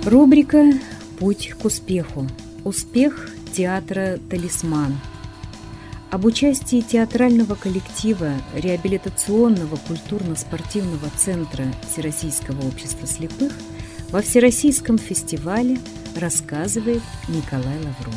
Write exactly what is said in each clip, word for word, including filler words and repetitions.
Рубрика «Путь к успеху». Успех театра «Талисман». Об участии театрального коллектива реабилитационного культурно-спортивного центра Всероссийского общества слепых во Всероссийском фестивале рассказывает Николай Лавров.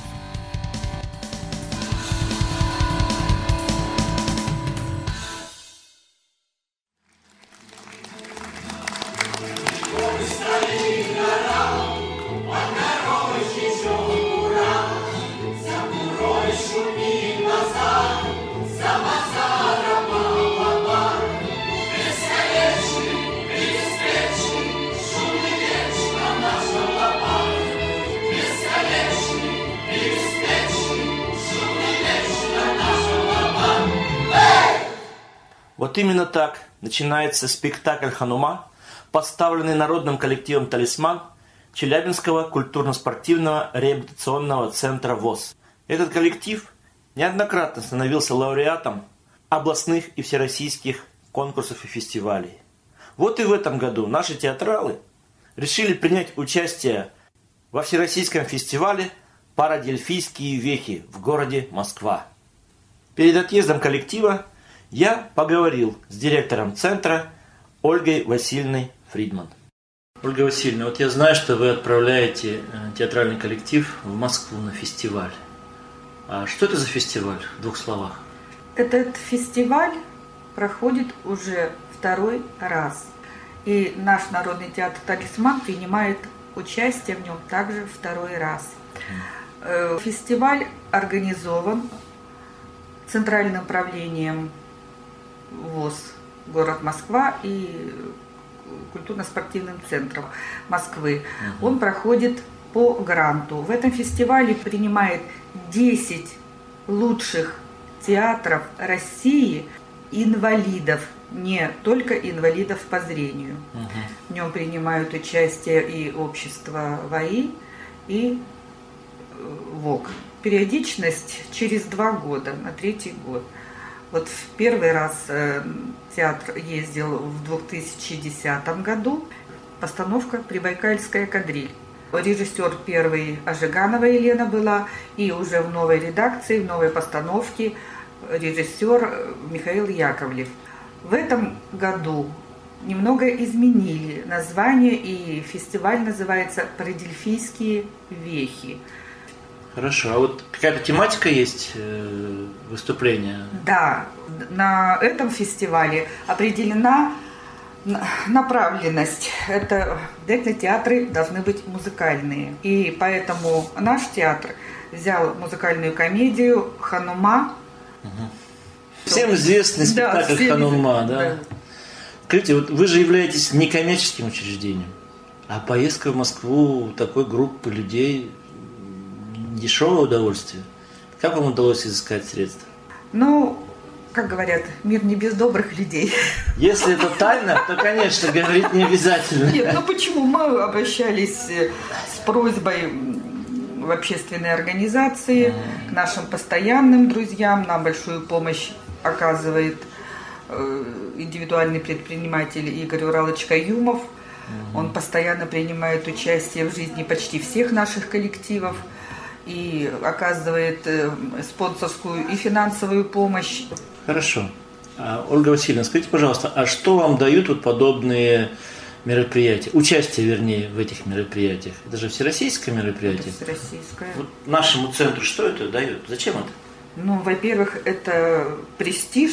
Вот именно так начинается спектакль «Ханума», поставленный народным коллективом «Талисман» Челябинского культурно-спортивного реабилитационного центра ВОС. Этот коллектив неоднократно становился лауреатом областных и всероссийских конкурсов и фестивалей. Вот и в этом году наши театралы решили принять участие во Всероссийском фестивале «Парадельфийские вехи» в городе Москва. Перед отъездом коллектива я поговорил с директором центра Ольгой Васильевной Фридман. Ольга Васильевна, вот я знаю, что вы отправляете театральный коллектив в Москву на фестиваль. А что это за фестиваль, в двух словах? Этот фестиваль проходит уже второй раз. И наш народный театр «Талисман» принимает участие в нем также второй раз. Фестиваль организован Центральным правлением ВОС, город Москва и культурно-спортивным центром Москвы. Uh-huh. Он проходит по гранту. В этом фестивале принимает десять лучших театров России инвалидов, не только инвалидов по зрению. Uh-huh. В нем принимают участие и общество ВАИ, и ВОК. Периодичность через два года, на третий год. Вот в первый раз э, театр ездил в две тысячи десятом году. Постановка «Прибайкальская кадриль». Режиссер первый Ажиганова Елена была, и уже в новой редакции, в новой постановке режиссер Михаил Яковлев. В этом году немного изменили название, и фестиваль называется «Парадельфийские вехи». Хорошо, а вот какая-то тематика есть э, выступления? Да, на этом фестивале определена направленность. Это обязательно театры должны быть музыкальные. И поэтому наш театр взял музыкальную комедию «Ханума». Угу. Всем известный спектакль, да, всем «Ханума», да? Да. Скажите, вот вы же являетесь некоммерческим учреждением, а поездка в Москву такой группы людей – дешевое удовольствие. Как вам удалось изыскать средства? Ну, как говорят, мир не без добрых людей. Если это тайна, то, конечно, говорить не обязательно. Нет, ну почему? Мы обращались с просьбой в общественные организации, к нашим постоянным друзьям. Нам большую помощь оказывает индивидуальный предприниматель Игорь Уралович Каюмов. Он постоянно принимает участие в жизни почти всех наших коллективов и оказывает спонсорскую и финансовую помощь. Хорошо. А, Ольга Васильевна, скажите, пожалуйста, а что вам дают вот подобные мероприятия, участие, вернее, в этих мероприятиях? Это же всероссийское мероприятие. Это всероссийское. Вот нашему центру что это дает? Зачем это? Ну, во-первых, это престиж,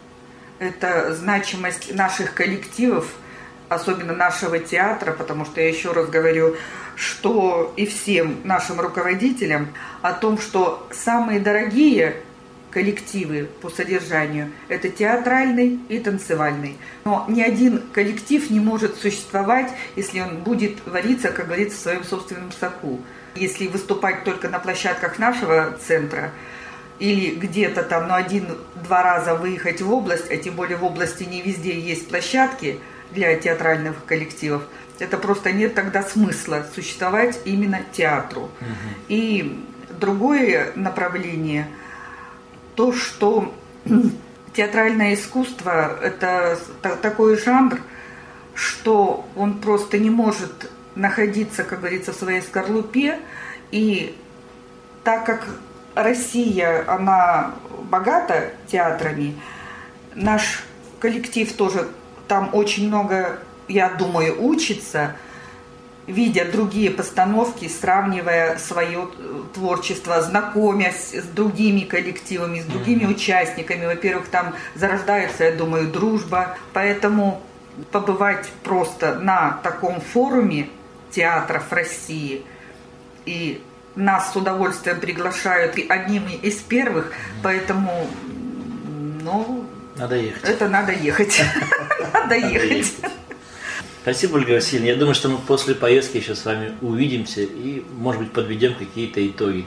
это значимость наших коллективов, особенно нашего театра, потому что я еще раз говорю, что и всем нашим руководителям о том, что самые дорогие коллективы по содержанию – это театральный и танцевальный. Но ни один коллектив не может существовать, если он будет вариться, как говорится, в своем собственном соку. Если выступать только на площадках нашего центра или где-то там, ну, один-два раза выехать в область, а тем более в области не везде есть площадки для театральных коллективов, это просто нет тогда смысла существовать именно театру. Угу. И другое направление, то, что театральное искусство – это такой жанр, что он просто не может находиться, как говорится, в своей скорлупе. И так как Россия, она богата театрами, наш коллектив тоже там очень много, я думаю, учится, видя другие постановки, сравнивая свое творчество, знакомясь с другими коллективами, с другими mm-hmm. участниками. Во-первых, там зарождается, я думаю, дружба. Поэтому побывать просто на таком форуме театров России, и нас с удовольствием приглашают одними из первых, поэтому, ну, надо ехать. Это надо ехать. Надо ехать. Спасибо, Ольга Васильевна. Я думаю, что мы после поездки еще с вами увидимся и, может быть, подведем какие-то итоги.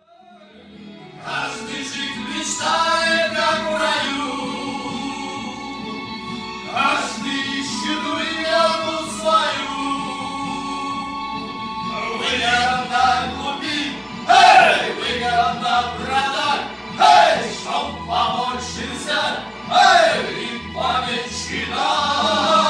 Каждый жить мечтает, как в раю. Каждый ищет уюту свою. Выгодно купить, эй, выгодно продать, эй, чтоб помочь взять, эй, и помечтать.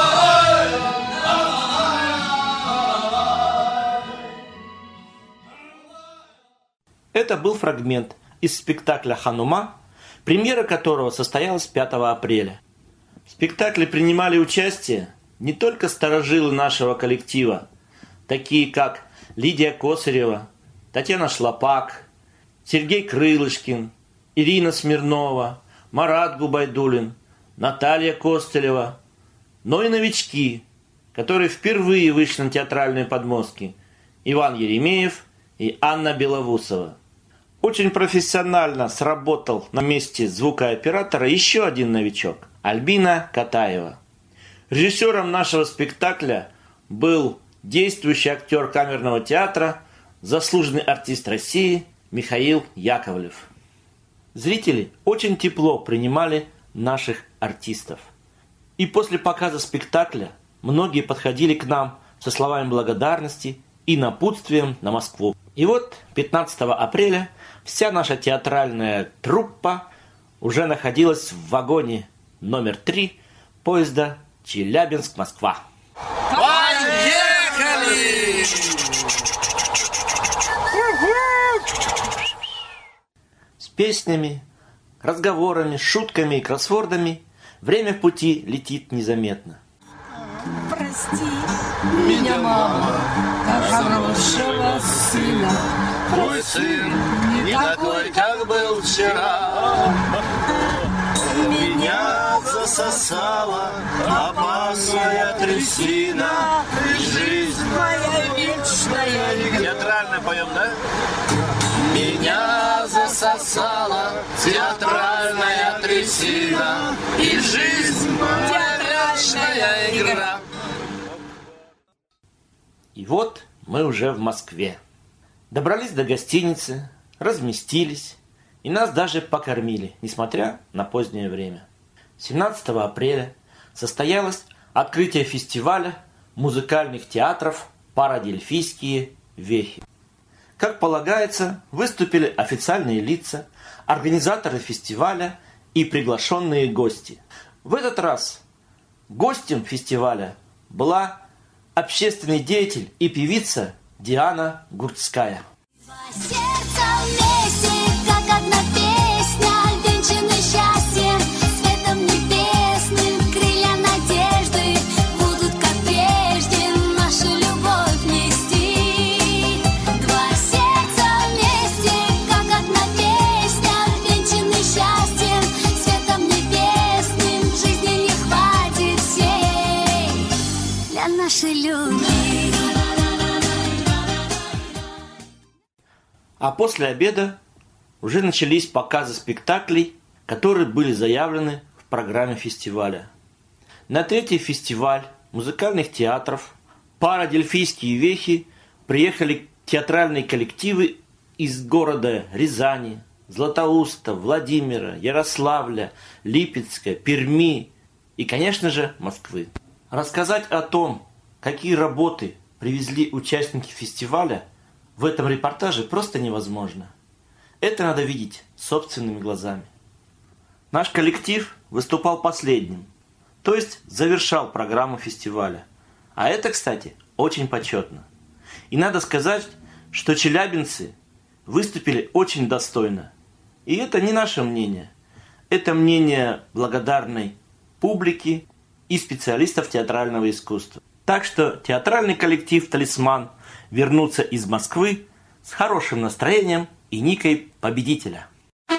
Это был фрагмент из спектакля «Ханума», премьера которого состоялась пятого апреля. В спектакле принимали участие не только старожилы нашего коллектива, такие как Лидия Косарева, Татьяна Шлопак, Сергей Крылышкин, Ирина Смирнова, Марат Губайдулин, Наталья Костылева, но и новички, которые впервые вышли на театральные подмостки, Иван Еремеев и Анна Белоусова. Очень профессионально сработал на месте звукооператора еще один новичок – Альбина Катаева. Режиссером нашего спектакля был действующий актер камерного театра, заслуженный артист России Михаил Яковлев. Зрители очень тепло принимали наших артистов. И после показа спектакля многие подходили к нам со словами благодарности и напутствием на Москву. И вот пятнадцатого апреля вся наша театральная труппа уже находилась в вагоне номер три поезда Челябинск-Москва. Поехали! С песнями, разговорами, шутками и кроссвордами время в пути летит незаметно. Прости меня, мама, как хорошего сына. Твой сын не такой, как был вчера. Меня засосала опасная трясина, и жизнь моя вечная игра. Театрально поем, да? Меня засосала театральная трясина, и жизнь моя вечная игра. И вот мы уже в Москве. Добрались до гостиницы, разместились, и нас даже покормили, несмотря на позднее время. семнадцатого апреля состоялось открытие фестиваля музыкальных театров «Парадельфийские вехи». Как полагается, выступили официальные лица, организаторы фестиваля и приглашенные гости. В этот раз гостем фестиваля была общественный деятель и певица Диана Гурцкая. Сердце вместе, как одна песня, венчаны счастьем, светом небесным, крылья надежды будут, как прежде, нашу любовь нести. Два сердца вместе, как одна песня, венчаны счастьем, светом небесным, жизни не хватит всей для нашей любви. А после обеда уже начались показы спектаклей, которые были заявлены в программе фестиваля. На третий фестиваль музыкальных театров «Парадельфийские вехи» приехали театральные коллективы из города Рязани, Златоуста, Владимира, Ярославля, Липецка, Перми и, конечно же, Москвы. Рассказать о том, какие работы привезли участники фестиваля, в этом репортаже просто невозможно. Это надо видеть собственными глазами. Наш коллектив выступал последним, то есть завершал программу фестиваля. А это, кстати, очень почетно. И надо сказать, что челябинцы выступили очень достойно. И это не наше мнение. Это мнение благодарной публики и специалистов театрального искусства. Так что театральный коллектив «Талисман» вернутся из Москвы с хорошим настроением и никой победителя.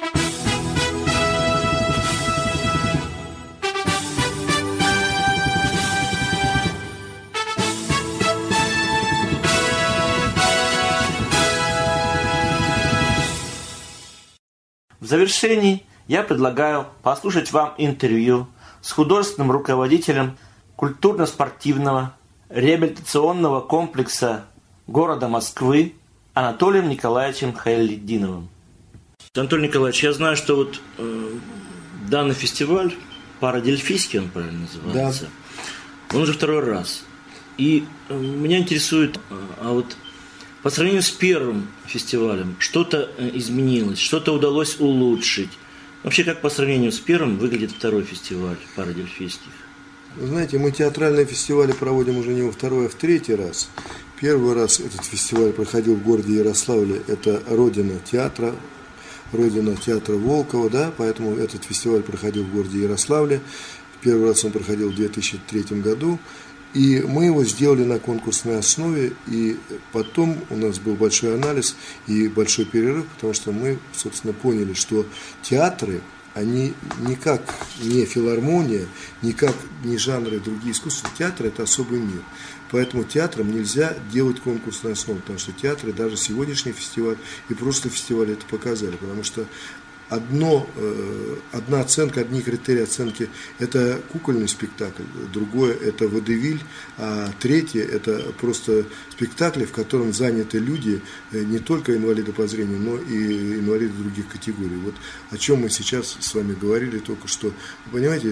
В завершении я предлагаю послушать вам интервью с художественным руководителем культурно-спортивного реабилитационного комплекса города Москвы Анатолием Николаевичем Хайлетдиновым. Анатолий Николаевич, я знаю, что вот э, данный фестиваль, парадельфийский он правильно называется, да. Он уже второй раз. И э, меня интересует, э, а вот по сравнению с первым фестивалем, что-то э, изменилось, что-то удалось улучшить. Вообще, как по сравнению с первым выглядит второй фестиваль парадельфийских? Вы знаете, мы театральные фестивали проводим уже не во второй, а в третий раз. Первый раз этот фестиваль проходил в городе Ярославле. Это родина театра, родина театра Волкова, да, поэтому этот фестиваль проходил в городе Ярославле. Первый раз он проходил в две тысячи третьем году. И мы его сделали на конкурсной основе, и потом у нас был большой анализ и большой перерыв, потому что мы, собственно, поняли, что театры, они никак не филармония, никак не жанры другие искусства. Театр – это особый мир. Поэтому театрам нельзя делать конкурсную основу, потому что театры, даже сегодняшний фестиваль и просто фестиваль это показали, потому что Одно, одна оценка, одни критерии оценки – это кукольный спектакль, другое – это водевиль, а третье – это просто спектакли, в котором заняты люди, не только инвалиды по зрению, но и инвалиды других категорий. Вот о чем мы сейчас с вами говорили только что. Вы понимаете,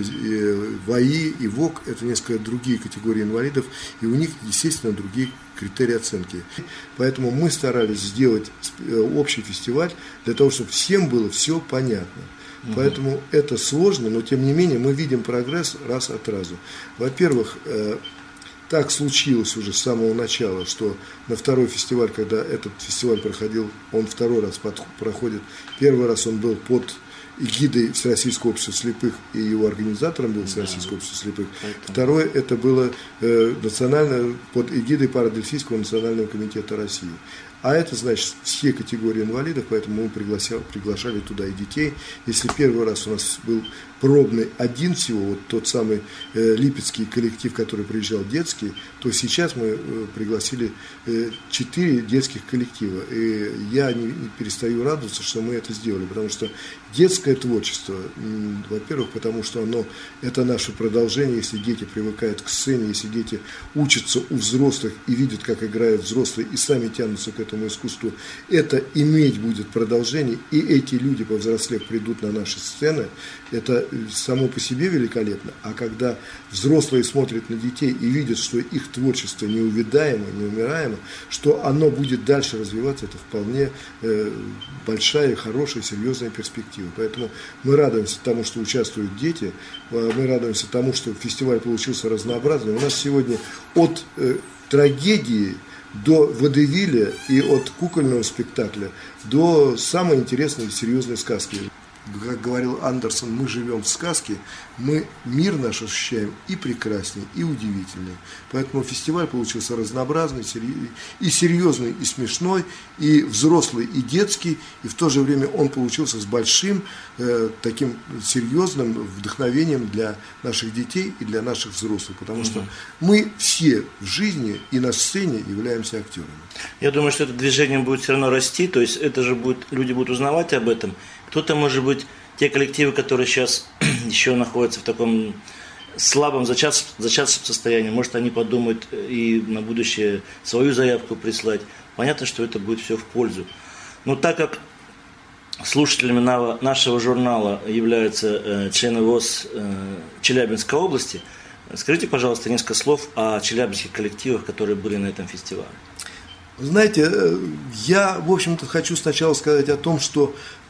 ВАИ и ВОК – это несколько другие категории инвалидов, и у них, естественно, другие критерии оценки. Поэтому мы старались сделать общий фестиваль для того, чтобы всем было все понятно. Угу. Поэтому это сложно, но тем не менее мы видим прогресс раз от разу. Во-первых, так случилось уже с самого начала, что на второй фестиваль, когда этот фестиваль проходил, он второй раз проходит. Первый раз он был под эгидой Всероссийского общества слепых, и его организатором был Всероссийское да. общество слепых. Поэтому. Второе, это было э, национальное, под эгидой Парадельфийского национального комитета России. А это значит все категории инвалидов, поэтому мы приглашали, приглашали туда и детей. Если первый раз у нас был пробный один всего, вот тот самый э, липецкий коллектив, который приезжал детский, то сейчас мы э, пригласили э, четыре детских коллектива. И я не, не перестаю радоваться, что мы это сделали, потому что детское творчество, м, во-первых, потому что оно, это наше продолжение, если дети привыкают к сцене, если дети учатся у взрослых и видят, как играют взрослые, и сами тянутся к этому искусству, это иметь будет продолжение, и эти люди, повзрослев, придут на наши сцены, это само по себе великолепно, а когда взрослые смотрят на детей и видят, что их творчество неувядаемо, неумираемо, что оно будет дальше развиваться, это вполне э, большая, хорошая, серьезная перспектива. Поэтому мы радуемся тому, что участвуют дети, мы радуемся тому, что фестиваль получился разнообразным. У нас сегодня от э, трагедии до водевиля и от кукольного спектакля до самой интересной и серьезной сказки. Как говорил Андерсон, мы живем в сказке, мы мир наш ощущаем и прекрасней, и удивительней. Поэтому фестиваль получился разнообразный, и серьезный, и смешной, и взрослый, и детский, и в то же время он получился с большим э, таким серьезным вдохновением для наших детей и для наших взрослых, потому что мы все в жизни и на сцене являемся актерами. Я думаю, что это движение будет все равно расти, то есть это же будет, люди будут узнавать об этом. Кто-то, может быть, те коллективы, которые сейчас еще находятся в таком слабом зачаточном состоянии, может, они подумают и на будущее свою заявку прислать. Понятно, что это будет все в пользу. Но так как слушателями нашего журнала являются члены ВОС Челябинской области, скажите, пожалуйста, несколько слов о челябинских коллективах, которые были на этом фестивале. Знаете, я, в общем-то, хочу сначала сказать о том, что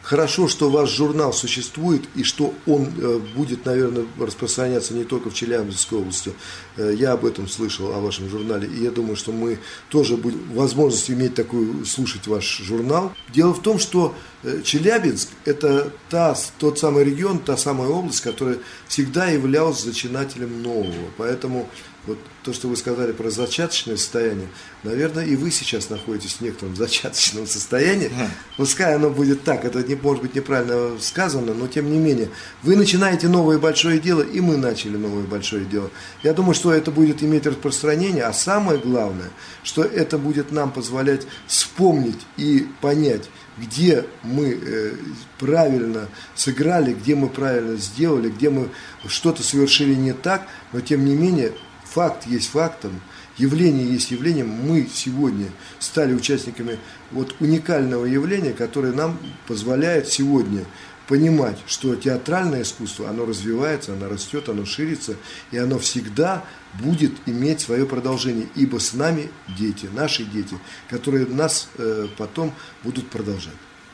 Хорошо, что ваш журнал существует и что он э, будет, наверное, распространяться не только в Челябинской области. Э, я об этом слышал, о вашем журнале, и я думаю, что мы тоже будем возможность иметь такую, слушать ваш журнал. Дело в том, что э, Челябинск – это та, тот самый регион, та самая область, которая всегда являлась зачинателем нового. Поэтому вот то, что вы сказали про зачаточное состояние, наверное, и вы сейчас находитесь в некотором зачаточном состоянии. Пускай оно будет так, это не может быть неправильно сказано, но тем не менее. Вы начинаете новое большое дело, и мы начали новое большое дело. Я думаю, что это будет иметь распространение, а самое главное, что это будет нам позволять вспомнить и понять, где мы э, правильно сыграли, где мы правильно сделали, где мы что-то совершили не так, но тем не менее факт есть фактом, явление есть явлением. Мы сегодня стали участниками вот уникального явления, которое нам позволяет сегодня понимать, что театральное искусство, оно развивается, оно растет, оно ширится, и оно всегда будет иметь свое продолжение, ибо с нами дети, наши дети, которые нас э, потом будут продолжать.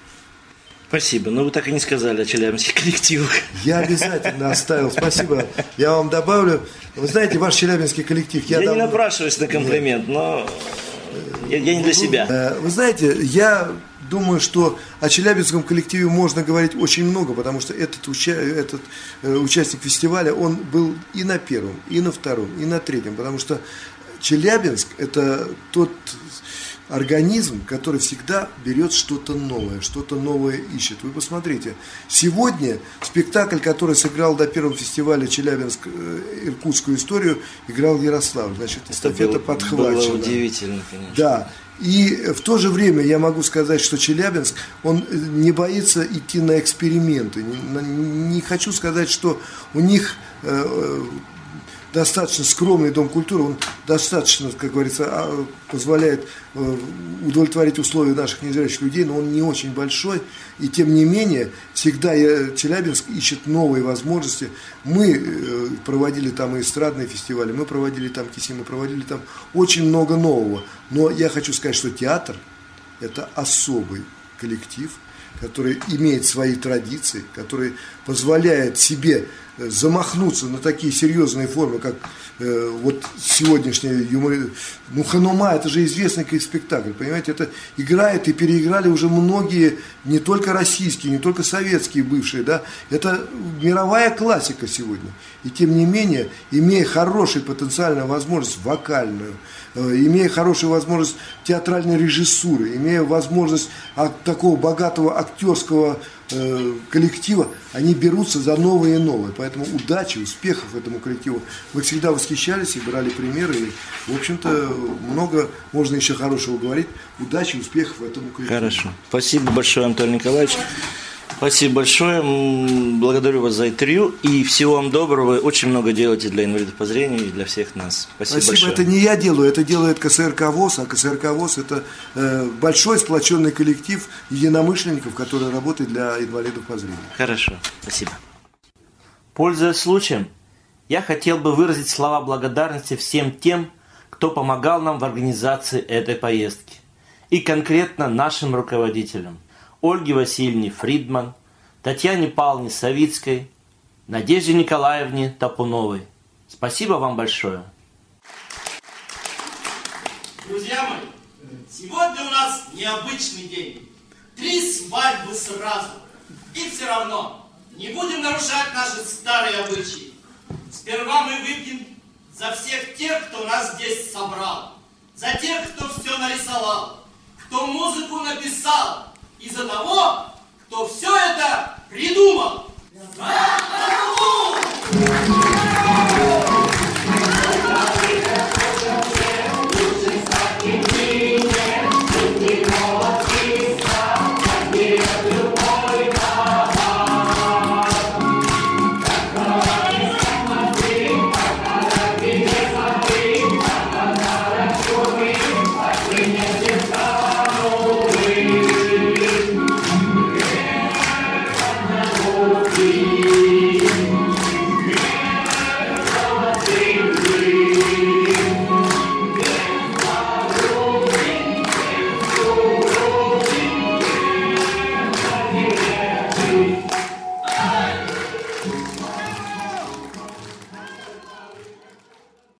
Спасибо. Но вы так и не сказали о челябинских коллективах. Я обязательно оставил. Спасибо. Я вам добавлю. Вы знаете, ваш челябинский коллектив... Я, я давно... не напрашиваюсь на комплимент, но я, я не для себя. Вы знаете, я думаю, что о челябинском коллективе можно говорить очень много, потому что этот, уча... этот участник фестиваля, он был и на первом, и на втором, и на третьем, потому что Челябинск – это тот организм, который всегда берет что-то новое, что-то новое ищет. Вы посмотрите, сегодня спектакль, который сыграл до первого фестиваля Челябинск иркутскую историю, играл Ярославль. Значит, эстафета подхвачена. Было удивительно, конечно. Да. И в то же время я могу сказать, что Челябинск, он не боится идти на эксперименты. Не, не хочу сказать, что у них э, достаточно скромный дом культуры, он достаточно, как говорится, позволяет удовлетворить условия наших незрячих людей, но он не очень большой, и тем не менее, всегда Челябинск ищет новые возможности. Мы проводили там и эстрадные фестивали, мы проводили там КИСИ, мы проводили там очень много нового, но я хочу сказать, что театр – это особый коллектив, который имеет свои традиции, который позволяет себе замахнуться на такие серьезные формы, как э, вот сегодняшняя юмор... Ну, Ханума, это же известный спектакль, понимаете, это играет и переиграли уже многие, не только российские, не только советские бывшие, да, это мировая классика сегодня. И тем не менее, имея хорошую потенциальную возможность вокальную, э, имея хорошую возможность театральной режиссуры, имея возможность от такого богатого актерского э, коллектива, они берутся за новые и новые. Поэтому удачи, успехов этому коллективу. Мы всегда восхищались и брали примеры. И, в общем-то, много можно еще хорошего говорить. Удачи, успехов этому коллективу. Хорошо. Спасибо большое, Анатолий Николаевич. Спасибо большое. Благодарю вас за интервью. И всего вам доброго. Вы очень много делаете для инвалидов по зрению и для всех нас. Спасибо, Спасибо. большое. Это не я делаю, это делает КСРК ВОС, а КСРК ВОС это э, большой сплоченный коллектив единомышленников, который работает для инвалидов по зрению. Хорошо. Спасибо. Пользуясь случаем, я хотел бы выразить слова благодарности всем тем, кто помогал нам в организации этой поездки. И конкретно нашим руководителям. Ольге Васильевне Фридман, Татьяне Павловне Савицкой, Надежде Николаевне Топуновой. Спасибо вам большое. Друзья мои, сегодня у нас необычный день. Три свадьбы сразу. И все равно не будем нарушать наши старые обычаи. Сперва мы выпьем за всех тех, кто нас здесь собрал. За тех, кто все нарисовал, кто музыку написал. И за того, кто все это придумал. За